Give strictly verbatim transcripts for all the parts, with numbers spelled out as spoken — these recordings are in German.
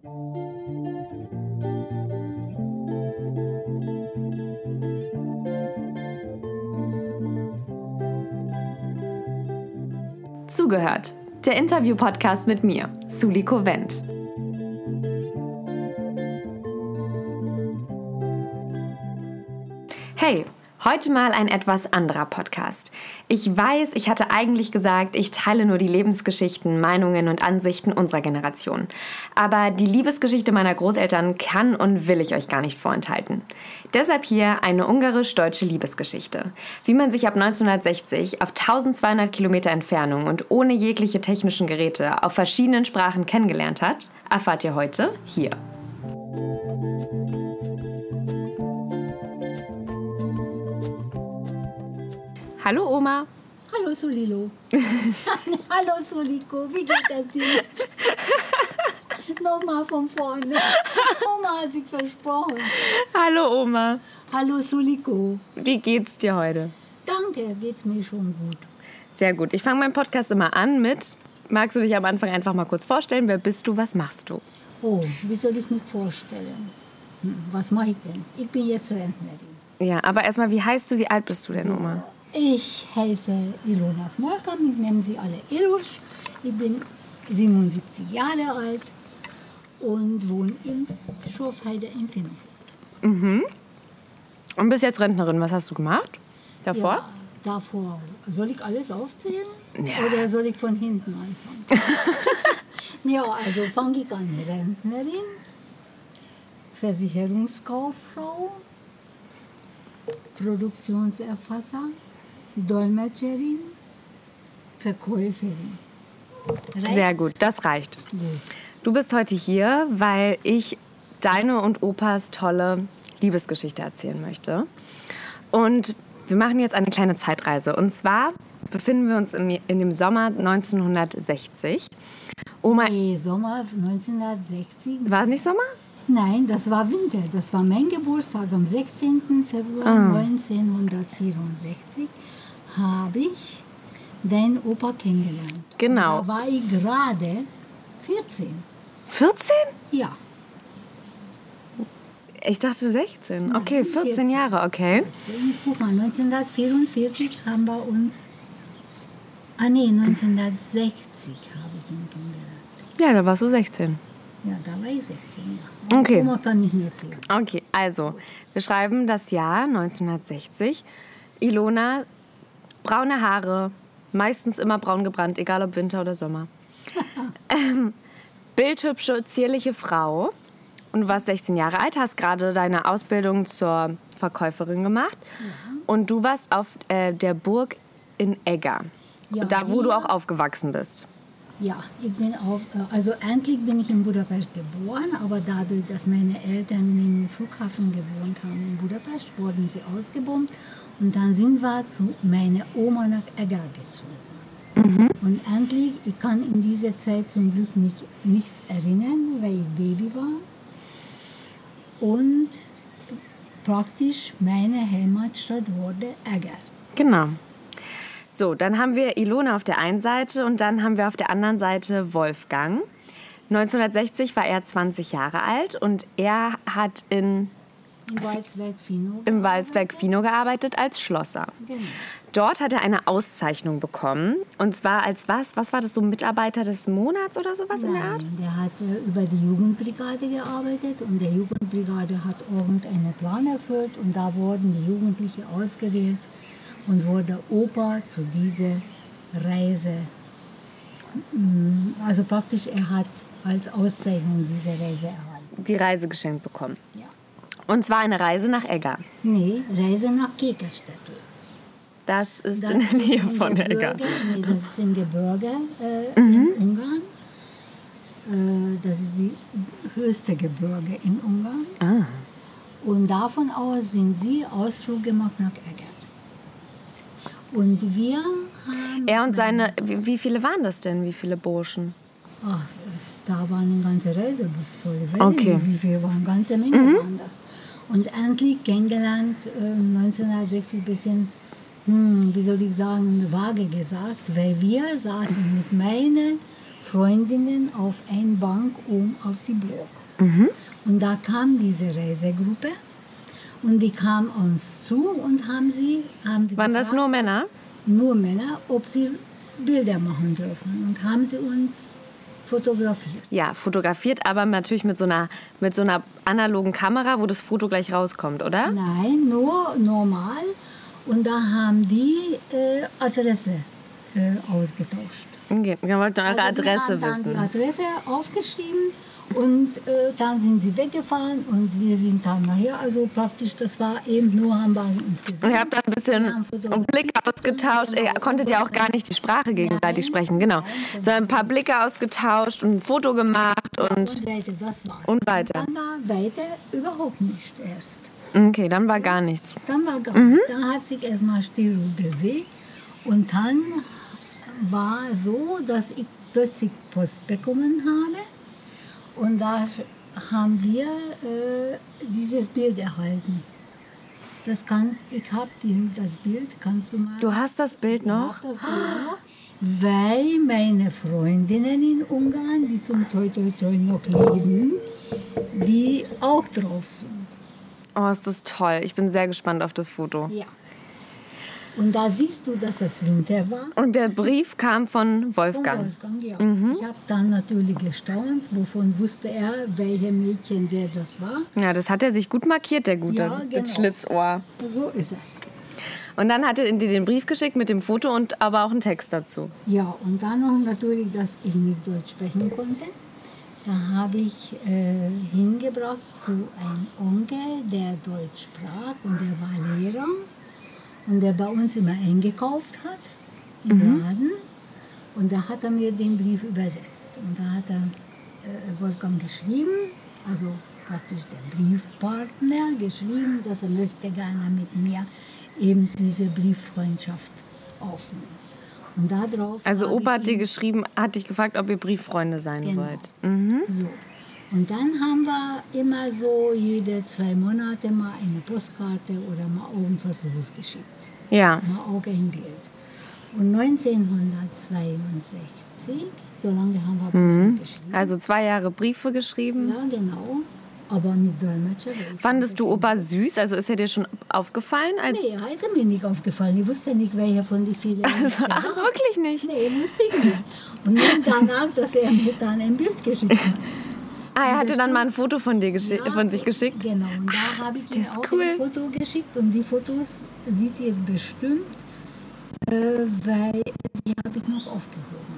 Zugehört, der Interview-Podcast mit mir, Suliko Wendt. Hey, heute mal ein etwas anderer Podcast. Ich weiß, ich hatte eigentlich gesagt, ich teile nur die Lebensgeschichten, Meinungen und Ansichten unserer Generation. Aber die Liebesgeschichte meiner Großeltern kann und will ich euch gar nicht vorenthalten. Deshalb hier eine ungarisch-deutsche Liebesgeschichte. Wie man sich ab neunzehnhundertsechzig auf eintausendzweihundert Kilometer Entfernung und ohne jegliche technischen Geräte auf verschiedenen Sprachen kennengelernt hat, erfahrt ihr heute hier. Hallo Oma. Hallo Sulilo. Hallo Suliko, wie geht es dir? Nochmal von vorne. Oma hat sich versprochen. Hallo Oma. Hallo Suliko. Wie geht's dir heute? Danke, geht's mir schon gut. Sehr gut. Ich fange meinen Podcast immer an mit, magst du dich am Anfang einfach mal kurz vorstellen? Wer bist du, was machst du? Oh, wie soll ich mich vorstellen? Hm, was mache ich denn? Ich bin jetzt Rentnerin. Ja, aber erstmal, wie heißt du, wie alt bist du denn, So, Oma? ich heiße Ilona Smolka, mich nennen sie alle Ilusch. Ich bin siebenundsiebzig Jahre alt und wohne in Schorfheide in Finnenfurt. Mhm. Und bist jetzt Rentnerin. Was hast du gemacht davor? Ja, davor. Soll ich alles aufzählen? Ja. Oder soll ich von hinten anfangen? Ja, also fange ich an. Rentnerin, Versicherungskauffrau, Produktionserfasser, Dolmetscherin, Verkäuferin. Reicht's? Sehr gut, das reicht. Gut. Du bist heute hier, weil ich deine und Opas tolle Liebesgeschichte erzählen möchte. Und wir machen jetzt eine kleine Zeitreise. Und zwar befinden wir uns im, in dem Sommer neunzehnhundertsechzig. Oma, Nee, Sommer neunzehnhundertsechzig. war es nicht Sommer? Nein, das war Winter. Das war mein Geburtstag. Am sechzehnten Februar Ah. neunzehnhundertvierundsechzig habe ich deinen Opa kennengelernt. Genau. Da war ich gerade vierzehn. vierzehn? Ja. Ich dachte sechzehn. Nein, Okay, vierzehn vierzehn. Jahre, okay. vierzehn. Guck mal, neunzehnhundertvierundvierzig haben wir uns... Ah nee, neunzehnhundertsechzig habe ich ihn kennengelernt. Ja, da warst du sechzehn. Ja, da war ich sechzehn, ja. Okay. Oma kann nicht mehr zählen. Okay, also, wir schreiben das Jahr neunzehnhundertsechzig. Ilona, braune Haare, meistens immer braun gebrannt, egal ob Winter oder Sommer. ähm, bildhübsche, zierliche Frau. Und du warst sechzehn Jahre alt, hast gerade deine Ausbildung zur Verkäuferin gemacht. Ja. Und du warst auf äh, der Burg in Egger. Ja, da, wo wir- du auch aufgewachsen bist. Ja, ich bin auf, also eigentlich bin ich in Budapest geboren, aber dadurch, dass meine Eltern neben dem Flughafen gewohnt haben in Budapest, wurden sie ausgebombt und dann sind wir zu meiner Oma nach Egger gezogen. Und endlich, ich kann in dieser Zeit zum Glück nicht, nichts erinnern, weil ich Baby war. Und praktisch meine Heimatstadt wurde Egger. Genau. So, dann haben wir Ilona auf der einen Seite und dann haben wir auf der anderen Seite Wolfgang. neunzehnhundertsechzig war er zwanzig Jahre alt und er hat in, Im Walzwerk-Fino. im Walzwerk-Fino gearbeitet als Schlosser. Genau. Dort hat er eine Auszeichnung bekommen. Und zwar als was? Was war das, so Mitarbeiter des Monats oder sowas in der Art? Nein, der hat äh, über die Jugendbrigade gearbeitet und der Jugendbrigade hat irgendeinen Plan erfüllt und da wurden die Jugendlichen ausgewählt und wurde Opa zu dieser Reise. mm, Also praktisch, er hat als Auszeichnung diese Reise erhalten. Die Reise geschenkt bekommen. Ja. Und zwar eine Reise nach Egger. Nee, Reise nach Kekerstädtel. Das ist Das in der Nähe ist von Egger. Gebirge, nee, das ist im Gebirge äh, in Ungarn. Äh, das ist die höchste Gebirge in Ungarn. Ah. Und davon aus sind sie Ausflug gemacht nach Egger. Und wir haben... Er und seine, wie, wie viele waren das denn? Wie viele Burschen? Ach, da waren eine ganze Reisebus voll. Ich weiß Okay. nicht, wie viele waren. Eine ganze Menge waren das. Und endlich kennengelernt, äh, neunzehnhundertsechzig, ein bisschen, hm, wie soll ich sagen, vage gesagt, weil wir saßen mit meinen Freundinnen auf eine Bank um auf die Burg. Mhm. Und da kam diese Reisegruppe und die kam uns zu und haben sie, haben sie Waren gefragt, das nur Männer? Nur Männer, ob sie Bilder machen dürfen. Und haben sie uns fotografiert. Ja, fotografiert, aber natürlich mit so einer, mit so einer analogen Kamera, wo das Foto gleich rauskommt, oder? Nein, nur normal. Und da haben die äh, Adresse äh, ausgetauscht. Okay, wir wollten eure Also Adresse die haben wissen. dann die Adresse aufgeschrieben und äh, dann sind sie weggefahren und wir sind dann nachher, also praktisch, das war eben nur, haben wir uns gesehen. Ihr habt dann ein bisschen Blicke ausgetauscht. Ihr konntet ja auch gar nicht die Sprache gegenseitig sprechen, genau. Sondern ein paar Blicke ausgetauscht und ein Foto gemacht und, Und weiter, das war's. und weiter. Dann war weiter überhaupt nicht erst. Okay, dann war gar nichts. Dann war gar nichts. Dann hat sich erstmal still übersehen und dann war so, dass ich plötzlich Post bekommen habe und da haben wir äh, dieses Bild erhalten. Das kann, ich habe das Bild, kannst du mal... Du hast das Bild noch? Ich hab das Bild noch, weil meine Freundinnen in Ungarn, die zum Toi Toi Toi noch leben, die auch drauf sind. Oh, ist das toll. Ich bin sehr gespannt auf das Foto. Ja. Und da siehst du, dass es Winter war. Und der Brief kam von Wolfgang. Von Wolfgang, ja. Mhm. Ich habe dann natürlich gestaunt, wovon wusste er, welche Mädchen, wer das war. Ja, das hat er sich gut markiert, der Gute, Ja, genau. das Schlitzohr. So ist es. Und dann hat er dir den Brief geschickt mit dem Foto und aber auch einen Text dazu. Ja, und dann noch natürlich, dass ich nicht Deutsch sprechen konnte. Da habe ich äh, hingebracht zu einem Onkel, der Deutsch sprach und der war Lehrer. Und der bei uns immer eingekauft hat im mhm. Laden. Und da hat er mir den Brief übersetzt. Und da hat er äh, Wolfgang geschrieben, also praktisch der Briefpartner, geschrieben, dass er möchte gerne mit mir eben diese Brieffreundschaft aufnehmen. Und darauf also Opa hat dir geschrieben, hat dich gefragt, ob ihr Brieffreunde sein genau. wollt. Mhm. So. Und dann haben wir immer so jede zwei Monate mal eine Postkarte oder mal irgendwas losgeschickt. Ja. Mal auch ein Bild. Und neunzehnhundertzweiundsechzig, so lange haben wir mhm. geschrieben. Also zwei Jahre Briefe geschrieben. Ja, genau. Aber mit Dolmetscher. Fandest du Opa süß? Also ist er dir schon aufgefallen? Als nee, er ist mir nicht aufgefallen. Ich wusste nicht, welcher von den vielen also, ach, wirklich nicht? Nee, wusste ich nicht. Und dann danach, dass er mir dann ein Bild geschickt hat. Ah, er hatte dann mal ein Foto von dir geschi- ja, von sich geschickt? Genau, und da habe ich ihm auch cool. ein Foto geschickt und die Fotos sieht ihr bestimmt, äh, weil die habe ich noch aufgehoben.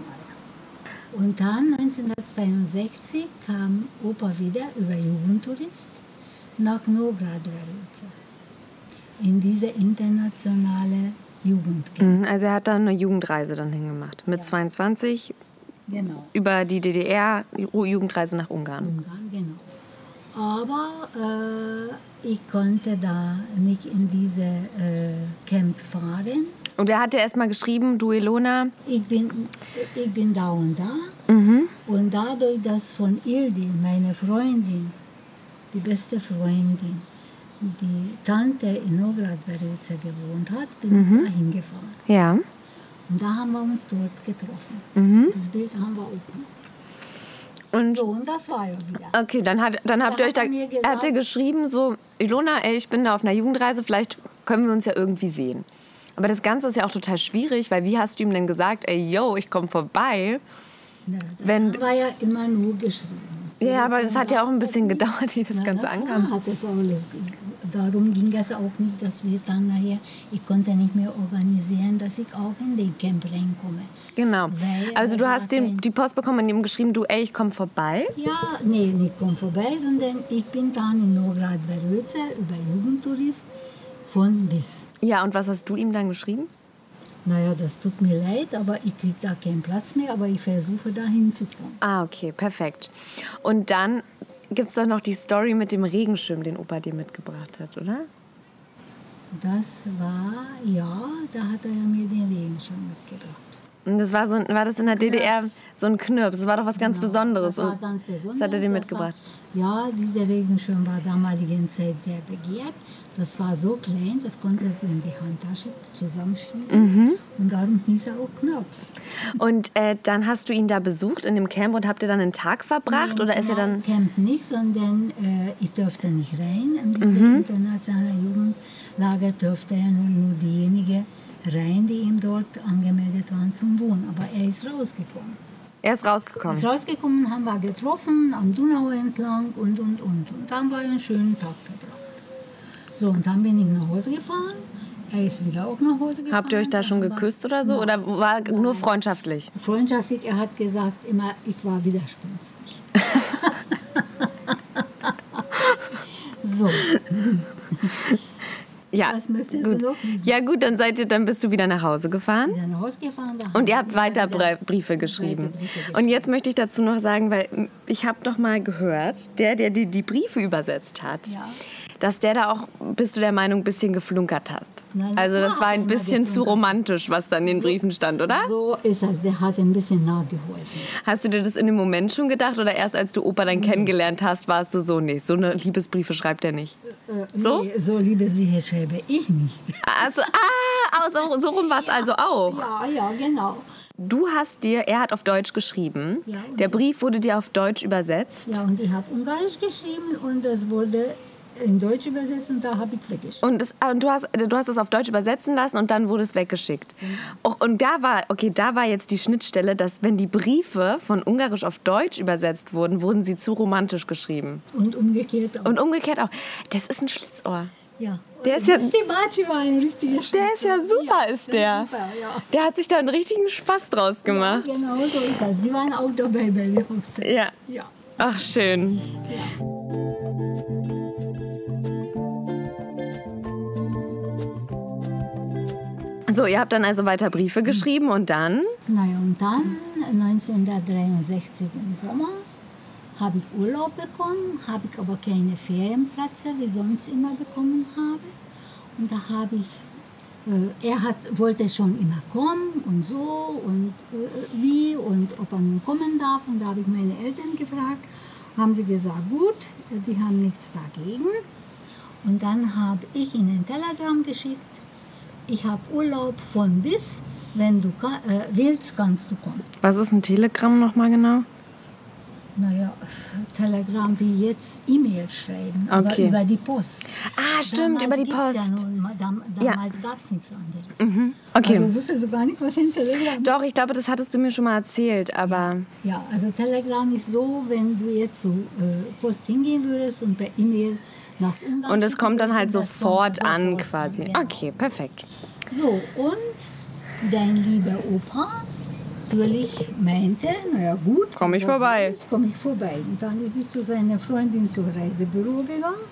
Und dann neunzehnhundertzweiundsechzig kam Opa wieder über Jugendtourist nach Novgorod-Veruca in diese internationale Jugendcamp. Mhm, also er hat dann eine Jugendreise dann hingemacht. Mit ja. zweiundzwanzig genau. über die D D R, Jugendreise nach Ungarn. Ungarn, genau. Aber äh, ich konnte da nicht in diese äh, Camp fahren. Und er hat dir erst mal geschrieben, du Ilona? Ich bin, ich bin da und da. Mhm. Und dadurch, dass von Ildi, meine Freundin, die beste Freundin, die Tante in Novgorod-Veruca gewohnt hat, bin mhm. ich da hingefahren. Ja. Und da haben wir uns dort getroffen. Mhm. Das Bild haben wir auch noch. Und so, und das war ja wieder. Okay, dann, hat, dann habt da ihr euch da. Er, mir gesagt, er hat dir geschrieben, so, Ilona, ey, ich bin da auf einer Jugendreise, vielleicht können wir uns ja irgendwie sehen. Aber das Ganze ist ja auch total schwierig, weil wie hast du ihm denn gesagt, ey, yo, ich komme vorbei? Na, das wenn war ja immer nur geschrieben. Ja, aber das hat ja auch ein bisschen gedauert, wie das na, Ganze na, ankam. Hat das alles, darum ging es auch nicht, dass wir dann nachher, ich konnte nicht mehr organisieren, dass ich auch in den Camp reinkomme. Genau. Weil, also du äh, hast dem, die Post bekommen und ihm geschrieben, du, ey, ich komme vorbei. Ja, nee, nicht komm vorbei, sondern ich bin dann in Novgorod-Veruca über Jugendtourist von bis. Ja, und was hast du ihm dann geschrieben? Naja, das tut mir leid, aber ich kriege da keinen Platz mehr, aber ich versuche da hinzukommen. Ah, okay, perfekt. Und dann gibt es doch noch die Story mit dem Regenschirm, den Opa dir mitgebracht hat, oder? Das war, ja, da hat er mir den Regenschirm mitgebracht. Und das war, so, war das in der Knirps. D D R so ein Knirps? Das war doch was ganz Genau, Besonderes. Das war und ganz Besonderes. Das hat er dir Das mitgebracht? War, ja, dieser Regenschirm war damaligen Zeit sehr begehrt. Das war so klein, das konnte du in die Handtasche zusammenschieben. Mhm. Und darum hieß er auch Knirps. Und äh, dann hast du ihn da besucht in dem Camp und habt ihr dann einen Tag verbracht? Ja, oder ist er dann Camp nicht, sondern äh, ich durfte nicht rein. In diese Mhm. internationale Jugendlager durfte ja nur, nur diejenigen rein, die ihm dort angemeldet waren zum Wohnen. Aber er ist rausgekommen. Er ist rausgekommen? Er ist rausgekommen, haben wir getroffen, am Donau entlang und, und, und. Und dann war einen schönen Tag verbracht. So, und dann bin ich nach Hause gefahren. Er ist wieder auch nach Hause gefahren. Habt ihr euch da schon geküsst oder so? Nein. Oder war nur freundschaftlich? Freundschaftlich, er hat gesagt immer, ich war widerspenstig. So. Ja, Was möchtest gut. du noch wissen? Ja gut, dann seid ihr, dann bist du wieder nach Hause gefahren. Wieder nach Hause gefahren. Da Und haben ihr wir habt weiter wieder Bre- Briefe geschrieben. weiter Briefe geschrieben. Und jetzt möchte ich dazu noch sagen, weil ich habe doch mal gehört, der, der die, die Briefe übersetzt hat, Ja. dass der da auch, bist du der Meinung, ein bisschen geflunkert hat. Na, na Also das klar war hat er ein immer bisschen zu geflunkert. romantisch, was da in den Briefen stand, oder? So ist es, der hat ein bisschen nachgeholfen. Hast du dir das in dem Moment schon gedacht oder erst als du Opa dann kennengelernt hast, warst du so, nee, so eine Liebesbriefe schreibt er nicht? Äh, So? Nee, so Liebesbriefe schreibe ich nicht. Also, ah, so, so rum war es also auch. Ja, ja, genau. Du hast dir, er hat auf Deutsch geschrieben, Ja, und der ich- Brief wurde dir auf Deutsch übersetzt. Ja, und ich habe Ungarisch geschrieben und es wurde in Deutsch übersetzt und da habe ich weggeschrieben. Und, es, und du, hast, du hast es auf Deutsch übersetzen lassen und dann wurde es weggeschickt. Och, und da war, okay, da war jetzt die Schnittstelle, dass wenn die Briefe von Ungarisch auf Deutsch übersetzt wurden, wurden sie zu romantisch geschrieben. Und umgekehrt auch. Und umgekehrt auch. Das ist ein Schlitzohr. ja. Der ist ja- Die Baci war ein richtiger Der ist ja super, ist der. Ist super, ja. Der hat sich da einen richtigen Spaß draus gemacht. Ja, genau so ist es. Die waren auch dabei bei der Hochzeit. Ja. Ja. Ach, schön. So, ihr habt dann also weiter Briefe geschrieben und dann? Naja, und dann neunzehnhundertdreiundsechzig im Sommer habe ich Urlaub bekommen, habe ich aber keine Ferienplätze, wie sonst immer bekommen habe. Und da habe ich, äh, er hat, wollte schon immer kommen und so und äh, wie und ob er nun kommen darf. Und da habe ich meine Eltern gefragt, haben sie gesagt, gut, die haben nichts dagegen. Und dann habe ich ihnen ein Telegramm geschickt, ich habe Urlaub von bis, wenn du ka- äh, willst, kannst du kommen. Was ist ein Telegramm nochmal genau? Naja, Telegramm wie jetzt E-Mail schreiben, aber Okay. über die Post. Ah, stimmt, Damals über die gibt's Ja Post. nun, dam damals gab es nichts anderes. Okay. Also wusstest du gar nicht, was ein Telegramm ist? Doch, ich glaube, das hattest du mir schon mal erzählt, aber Ja, also Telegramm ist so, wenn du jetzt zur äh, Post hingehen würdest und per E-Mail nach Ungarn und es schicken kommt dann halt würdest, das sofort kommt an sofort quasi. an, genau. Okay, perfekt. So, und dein lieber Opa natürlich meinte, naja gut, Komm ich vorbei. komme ich vorbei. Und dann ist sie zu seiner Freundin zum Reisebüro gegangen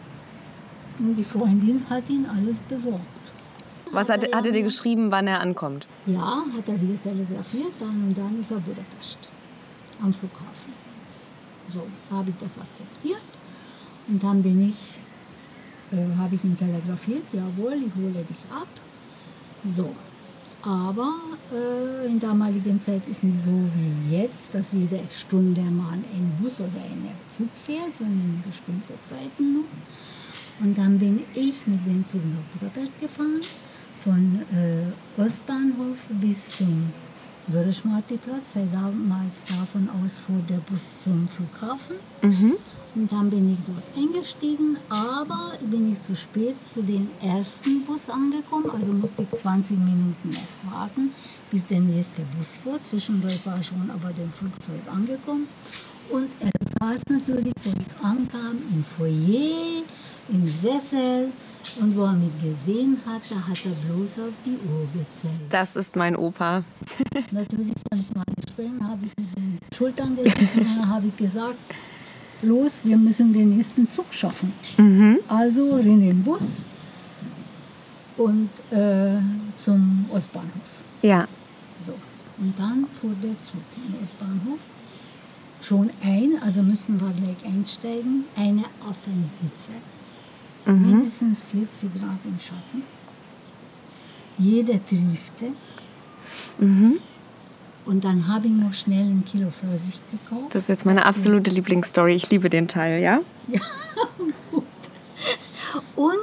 und die Freundin hat ihm alles besorgt. Was hat, hat er dir geschrieben, wann er ankommt? Ja, hat er wieder telegrafiert, dann und dann ist er Budapest am Flughafen. So, habe ich das akzeptiert und dann bin ich, äh, habe ich ihn telegrafiert, jawohl, ich hole dich ab. So, aber äh, in damaligen Zeit ist nicht so wie jetzt, dass jede Stunde mal ein Bus oder ein Zug fährt, sondern bestimmte Zeiten nur. Und dann bin ich mit dem Zug nach Budapest gefahren, von äh, Ostbahnhof bis zum Vörösmarty-Platz, weil damals davon aus fuhr der Bus zum Flughafen. Mhm. Und dann bin ich dort eingestiegen, aber bin ich zu spät zu dem ersten Bus angekommen, also musste ich zwanzig Minuten erst warten, bis der nächste Bus fuhr. Zwischendurch war schon aber dem Flugzeug angekommen. Und er saß natürlich, wo ich ankam, im Foyer, im Sessel. Und wo er mich gesehen hat, da hat er bloß auf die Uhr gezeigt. Das ist mein Opa. Natürlich kann ich mal nicht sprechen, habe ich mit den Schultern gezogen und dann habe ich gesagt, los, wir müssen den nächsten Zug schaffen. Mhm. Also in den Bus und äh, zum Ostbahnhof. Ja. So. Und dann fuhr der Zug im Ostbahnhof. Schon ein, also müssen wir gleich einsteigen, eine Affenhitze. Mhm. Mindestens vierzig Grad im Schatten. Jeder triefte. Mhm. Und dann habe ich noch schnell ein Kilo Pfirsich gekauft. Das ist jetzt meine absolute Lieblingsstory. Ich liebe den Teil, ja? Ja, gut. Und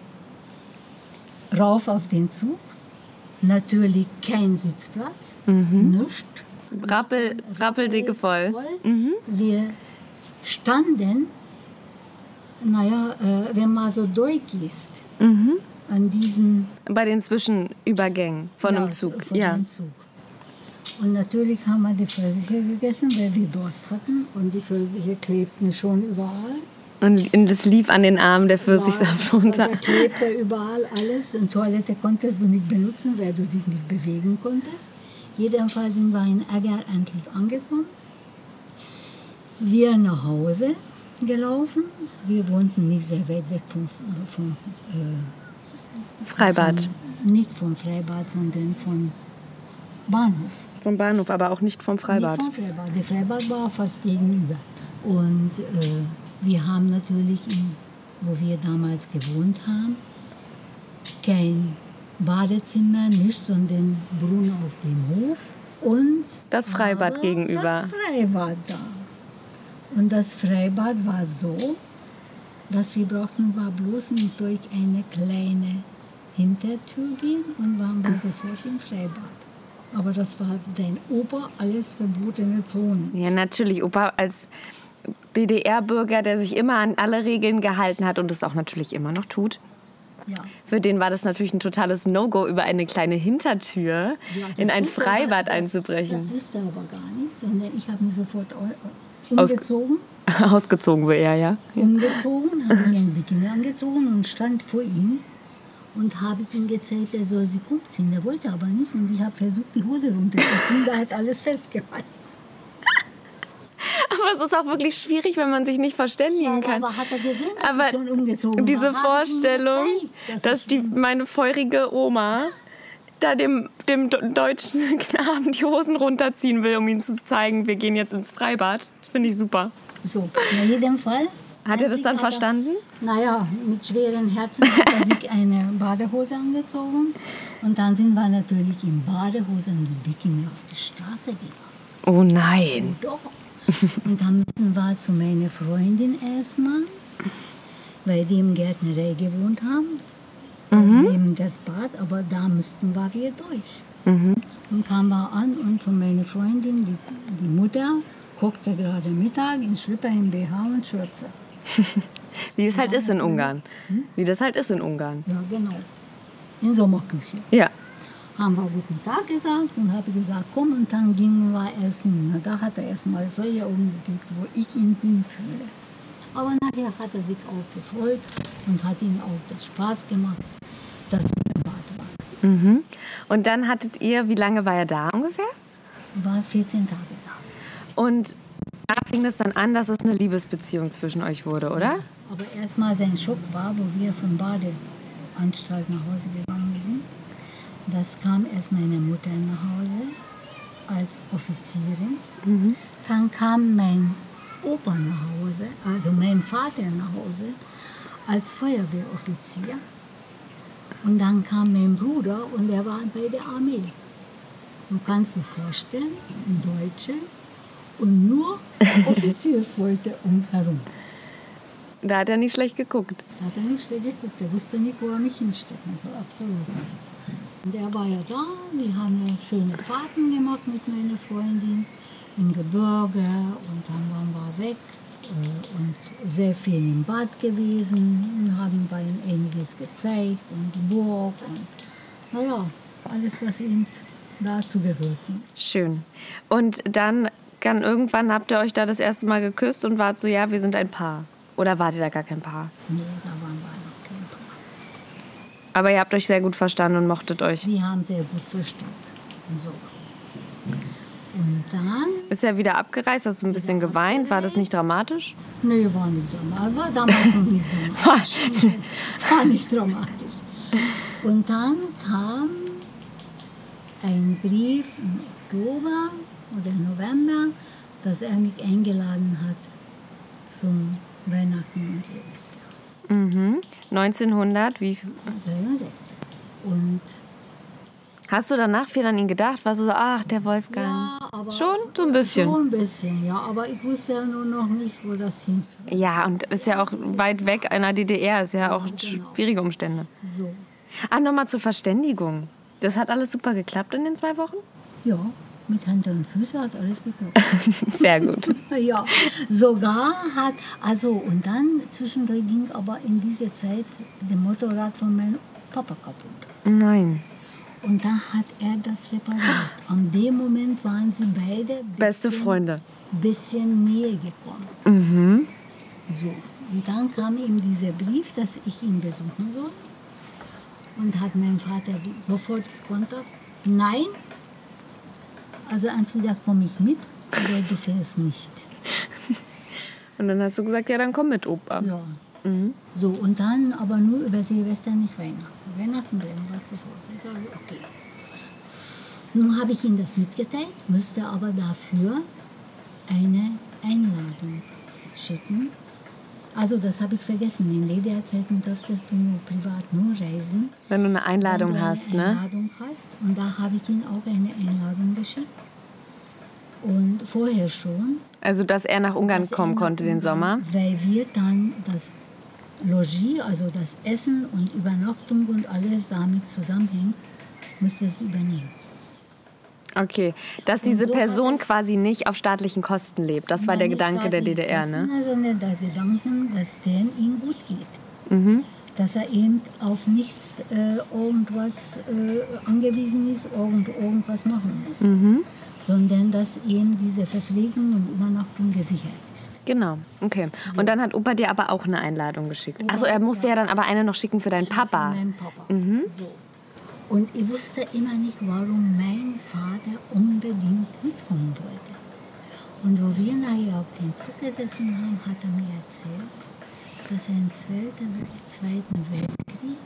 rauf auf den Zug. Natürlich kein Sitzplatz, mhm. nichts. Rappel, rappeldicke voll. voll. Mhm. Wir standen, naja, äh, wenn man so durchgehst, mhm. an diesen... Bei den Zwischenübergängen von ja, dem Zug. Von ja. dem Zug. Und natürlich haben wir die Pfirsiche gegessen, weil wir Durst hatten. Und die Pfirsiche klebten schon überall. Und das lief an den Armen der Pfirsichsaft ja, runter. Da klebte überall alles. In Toilette konntest du nicht benutzen, weil du dich nicht bewegen konntest. Jedenfalls sind wir in Egger endlich angekommen. Wir nach Hause gelaufen. Wir wohnten nicht sehr weit weg vom, vom äh, Freibad. Vom, nicht vom Freibad, sondern vom Bahnhof. Vom Bahnhof, aber auch nicht vom Freibad. Nicht vom Freibad. Der Freibad war fast gegenüber. Und äh, wir haben natürlich, in, wo wir damals gewohnt haben, kein Badezimmer, nicht, sondern Brunnen auf dem Hof. Und das Freibad gegenüber. Das Freibad da. Und das Freibad war so, dass wir brauchten war bloß durch eine kleine Hintertür gehen und waren wir sofort im Freibad. Aber das war dein Opa alles verbotene Zone. Ja, natürlich. Opa als D D R-Bürger, der sich immer an alle Regeln gehalten hat und es auch natürlich immer noch tut. Ja. Für den war das natürlich ein totales No-Go, über eine kleine Hintertür ja, in ein Freibad aber, einzubrechen. Das, das wusste er aber gar nicht, sondern ich habe mich sofort umgezogen. Aus, ausgezogen war er, ja. Umgezogen, habe ich ein Bikini angezogen und stand vor ihm. Und habe ihm gezeigt, er soll sie umziehen. Er wollte aber nicht. Und ich habe versucht, die Hose runterzuziehen. Da hat alles festgehalten. Aber es ist auch wirklich schwierig, wenn man sich nicht verständigen ja, kann. Aber hat er gesehen, dass aber ich schon umgezogen diese war? Vorstellung, gezeigt, dass, dass die, meine feurige Oma da dem, dem deutschen Knaben die Hosen runterziehen will, um ihm zu zeigen, wir gehen jetzt ins Freibad. Das finde ich super. So, in jedem Fall. Hat er das dann verstanden? Naja, mit schweren Herzen hat er sich eine Badehose angezogen. Und dann sind wir natürlich in Badehose und in Bikini auf die Straße gegangen. Oh nein. Oh doch. Und dann müssen wir zu meiner Freundin erstmal, weil die im Gärtnerei gewohnt haben, mhm. neben das Bad, aber da müssten wir wieder durch. Mhm. Und kamen wir an und von meiner Freundin, die, die Mutter, kochte gerade Mittag in Schlüpper, im B H und Schürze. Wie das halt ist in Ungarn. Hm? Wie das halt ist in Ungarn. Ja, genau. In Sommerküche. Ja. Haben wir guten Tag gesagt und habe gesagt, komm, und dann gingen wir essen. Na, da hat er erstmal solche Augen gekriegt, wo ich ihn hinführe. Aber nachher hat er sich auch gefreut und hat ihm auch das Spaß gemacht, dass wir im Bad waren. Mhm. Und dann hattet ihr, wie lange war er da ungefähr? War vierzehn Tage da. Und da fing es dann an, dass es eine Liebesbeziehung zwischen euch wurde, oder? Ja, aber erstmal sein Schock war, wo wir von Badeanstalt nach Hause gegangen sind. Das kam erst meine Mutter nach Hause als Offizierin. Mhm. Dann kam mein Opa nach Hause, also mein Vater nach Hause als Feuerwehroffizier. Und dann kam mein Bruder und er war bei der Armee. Du kannst dir vorstellen, ein Deutscher und nur Offiziersleute umherum. Da hat er nicht schlecht geguckt. Da hat er nicht schlecht geguckt. Er wusste nicht, wo er mich hinstecken soll. Absolut nicht. Und er war ja da. Wir haben ja schöne Fahrten gemacht mit meiner Freundin im Gebirge. Und dann waren wir weg und sehr viel im Bad gewesen. Und haben wir ihm einiges gezeigt und die Burg. Und naja, alles, was ihm dazu gehörte. Schön. Und dann, dann irgendwann habt ihr euch da das erste Mal geküsst und wart so, ja, wir sind ein Paar. Oder wart ihr da gar kein Paar? Nee, da waren wir noch kein Paar. Aber ihr habt euch sehr gut verstanden und mochtet euch? Wir haben sehr gut verstanden. So. Und dann... Ist er wieder abgereist? Hast du ein bisschen geweint? War das nicht dramatisch? Nee, war nicht dramatisch. War damals noch nicht dramatisch. War nicht dramatisch. Und dann kam ein Brief im Oktober oder November, dass er mich eingeladen hat zum Weihnachten und Silvester. Mhm. neunzehnhundert, wie? dreiundsechzig. Und Hast du danach viel an ihn gedacht? Warst du so, ach, der Wolfgang? Ja, aber Schon? So ein bisschen? Schon ein bisschen, ja. Aber ich wusste ja nur noch nicht, wo das hinführt. Ja, und ist ja auch weit weg in der D D R. Ist ja auch genau. schwierige Umstände. So. Ah, nochmal zur Verständigung. Das hat alles super geklappt in den zwei Wochen? Ja, mit Händen und Füßen hat alles geklappt. Sehr gut. Ja, sogar hat, also und dann zwischendurch ging aber in dieser Zeit der Motorrad von meinem Papa kaputt. Nein. Und dann hat er das repariert. An dem Moment waren sie beide Beste Freunde. bisschen näher gekommen. Mhm. So, und dann kam ihm dieser Brief, dass ich ihn besuchen soll. Und hat mein Vater sofort gekontert, nein, also entweder komme ich mit oder du fährst nicht. Und dann hast du gesagt, ja, dann komm mit, Opa. Ja. Mhm. So, und dann aber nur über Silvester, nicht Weihnachten. Weihnachten bringen wir zuvor. Ich sage, okay. Nun habe ich ihm das mitgeteilt, müsste aber dafür eine Einladung schicken. Also das habe ich vergessen. In D D R-Zeiten durftest du nur privat nur reisen. Wenn du eine Einladung wenn du eine hast, ne? Einladung hast. Und da habe ich ihm auch eine Einladung geschickt. Und vorher schon. Also, dass er nach Ungarn dass er kommen nach konnte den Ungarn- Sommer. Weil wir dann das Logis, also das Essen und Übernachtung und alles damit zusammenhängt, müsstest du übernehmen. Okay, dass Und diese so hat Person es- quasi nicht auf staatlichen Kosten lebt. Das war der Nein, nicht Gedanke der D D R, staatlich ne? Kosten, sondern der Gedanke, dass denen ihm gut geht. Mhm. Dass er eben auf nichts äh, irgendwas äh, angewiesen ist, irgend, irgendwas machen muss. Mhm. Sondern dass ihm diese Verpflegung und Übernachtung gesichert ist. Genau, okay. Und dann hat Opa dir aber auch eine Einladung geschickt. Opa, Achso, er musste ja. ja. dann aber eine noch schicken für deinen Papa. Von meinem Papa. Mhm. So. Und ich wusste immer nicht, warum mein Vater unbedingt mitkommen wollte. Und wo wir nachher auf den Zug gesessen haben, hat er mir erzählt, dass er im Zweiten, Zweiten Weltkrieg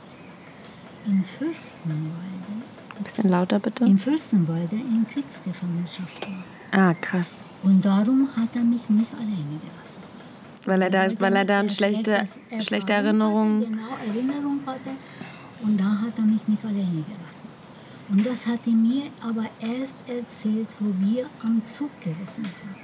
in Fürstenwalde, Ein bisschen lauter bitte. in Fürstenwalde in Kriegsgefangenschaft war. Ah, krass. Und darum hat er mich nicht alleine gelassen. Weil er da, wollte weil er mir da erklärt, schlechte, dass schlechte Erfahrung Erinnerungen... Hatte, genau, Erinnerung hatte. Und da hat er mich nicht alleine gelassen. Und das hat er mir aber erst erzählt, wo wir am Zug gesessen haben.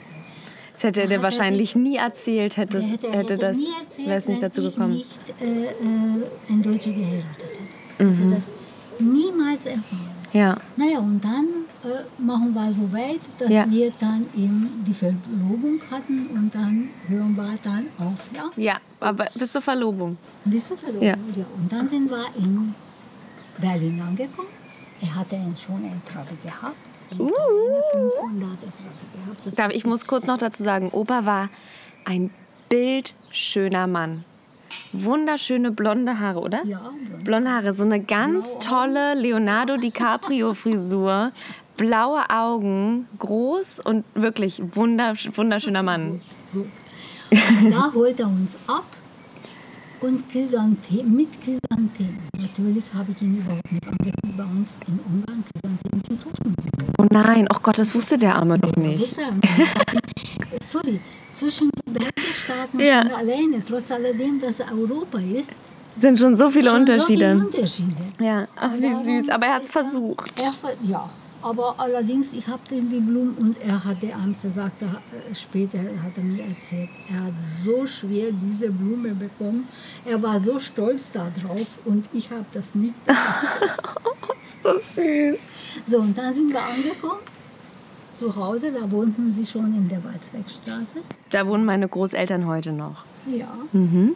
Das hätte er Da dir hat er wahrscheinlich sich- nie erzählt, hätte, Der es- hätte, hätte hätte das, nie erzählt, wäre es nicht wenn dazu ich gekommen. nicht äh, äh, ein Deutscher geheiratet hätte. Also das niemals erfahren. Ja, Naja, und dann äh, machen wir so weit, dass Ja. wir dann eben die Verlobung hatten und dann hören wir dann auf. Ja? ja, aber bis zur Verlobung. Bis zur Verlobung. Ja. Ja. Und dann sind wir in Berlin angekommen. Er hatte schon eine Trabi gehabt. Eine Uh. kleine fünfhunderter Trabi gehabt. Das Darf ich muss kurz noch dazu sagen, Opa war ein bildschöner Mann. Wunderschöne blonde Haare, oder? Ja, blond. Blonde Haare, so eine ganz tolle Leonardo DiCaprio-Frisur, blaue Augen, groß und wirklich wundersch wunderschöner Mann. Gut. Und da holt er uns ab und Chrysanthemen, mit Chrysanthemen. Natürlich habe ich ihn überhaupt nicht angekündigt. Bei uns in Ungarn Chrysanthemen sind Totenblumen. Oh nein, oh Gott, das wusste der Arme doch nicht. Wusste er nicht. Sorry, zwischen den Bergstaaten Ja. schon alleine, trotz alledem, dass es Europa ist, Sind schon so viele schon Unterschiede. So viele Unterschiede. Ja, ach wie süß, aber er hat es versucht. Er, ver- ja, aber allerdings, ich habe die Blumen und er hatte Angst, er sagte, äh, später hat er mir erzählt, er hat so schwer diese Blume bekommen, er war so stolz darauf und ich habe das nicht. Ist das süß. So, und dann sind wir angekommen, zu Hause, da wohnten sie schon in der Walzweckstraße. Da wohnen meine Großeltern heute noch. Ja, Mhm.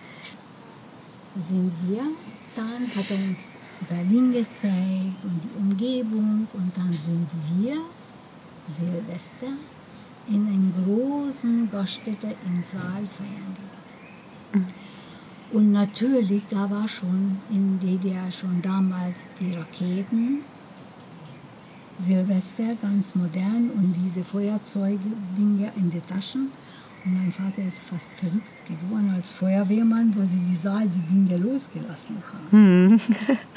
sind wir, dann hat er uns Berlin gezeigt und die Umgebung und dann sind wir Silvester in einen großen Gaststätte in Saal feiern gegangen. Und natürlich, da war schon in D D R schon damals die Raketen, Silvester ganz modern und diese Feuerzeuge-Dinge in den Taschen. Und mein Vater ist fast verrückt geworden als Feuerwehrmann, wo sie die Saal die Dinge losgelassen haben. Hm.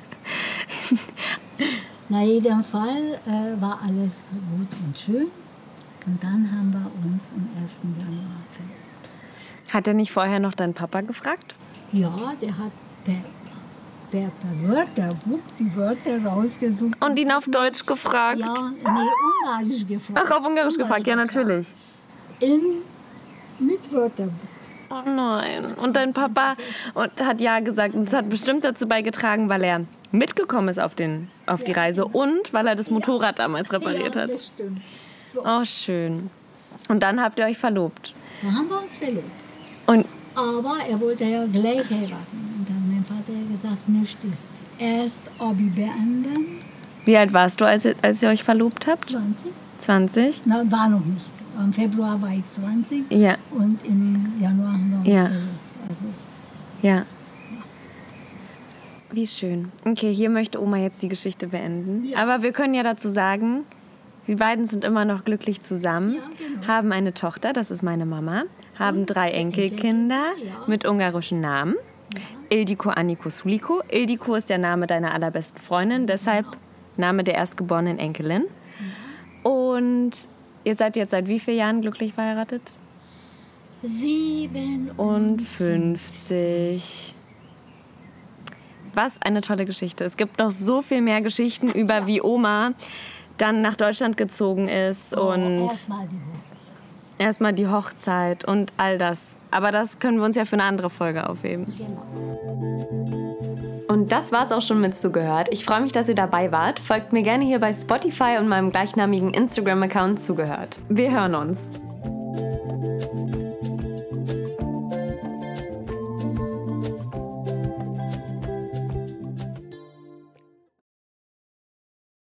Na, jedem Fall äh, war alles gut und schön. Und dann haben wir uns am ersten Januar verlobt. Hat er nicht vorher noch deinen Papa gefragt? Ja, der hat per per, per Wörterbuch die Wörter rausgesucht. Und ihn auf Deutsch gefragt? Ja, nee, Ungarisch gefragt. Ach, auf Ungarisch gefragt, ja, natürlich. In, mit Wörterbuch. Oh nein. Und dein Papa und hat ja gesagt, und es hat bestimmt dazu beigetragen, weil er mitgekommen ist auf, den, auf die Reise und weil er das Motorrad damals repariert Ja, hat. das stimmt. So. Oh, schön. Und dann habt ihr euch verlobt. Da haben wir uns verlobt. Und Aber er wollte ja gleich heiraten. Und dann hat mein Vater gesagt, nicht ist erst Abi beenden. wie alt warst du, als, ihr- als ihr euch verlobt habt? zwanzig. zwanzig? Na, war noch nicht. Im Februar war ich zwanzig Ja, und im Januar haben wir uns Ja. verlobt. Also, ja. Wie schön. Okay, hier möchte Oma jetzt die Geschichte beenden. Ja. Aber wir können ja dazu sagen, die beiden sind immer noch glücklich zusammen, Ja, genau. haben eine Tochter, das ist meine Mama, haben drei Enkelkinder ja. mit ungarischen Namen. Ildiko, Anniko, Suliko. Ildiko ist der Name deiner allerbesten Freundin, deshalb Name der erstgeborenen Enkelin. Und ihr seid jetzt seit wie vielen Jahren glücklich verheiratet? sieben Und fünfzig. Was eine tolle Geschichte. Es gibt noch so viel mehr Geschichten über, wie Oma dann nach Deutschland gezogen ist Oh, und erstmal die Hochzeit. erstmal die Hochzeit und all das. Aber das können wir uns ja für eine andere Folge aufheben. Genau. Und das war's auch schon mit Zugehört. Ich freue mich, dass ihr dabei wart. Folgt mir gerne hier bei Spotify und meinem gleichnamigen Instagram-Account Zugehört. Wir hören uns.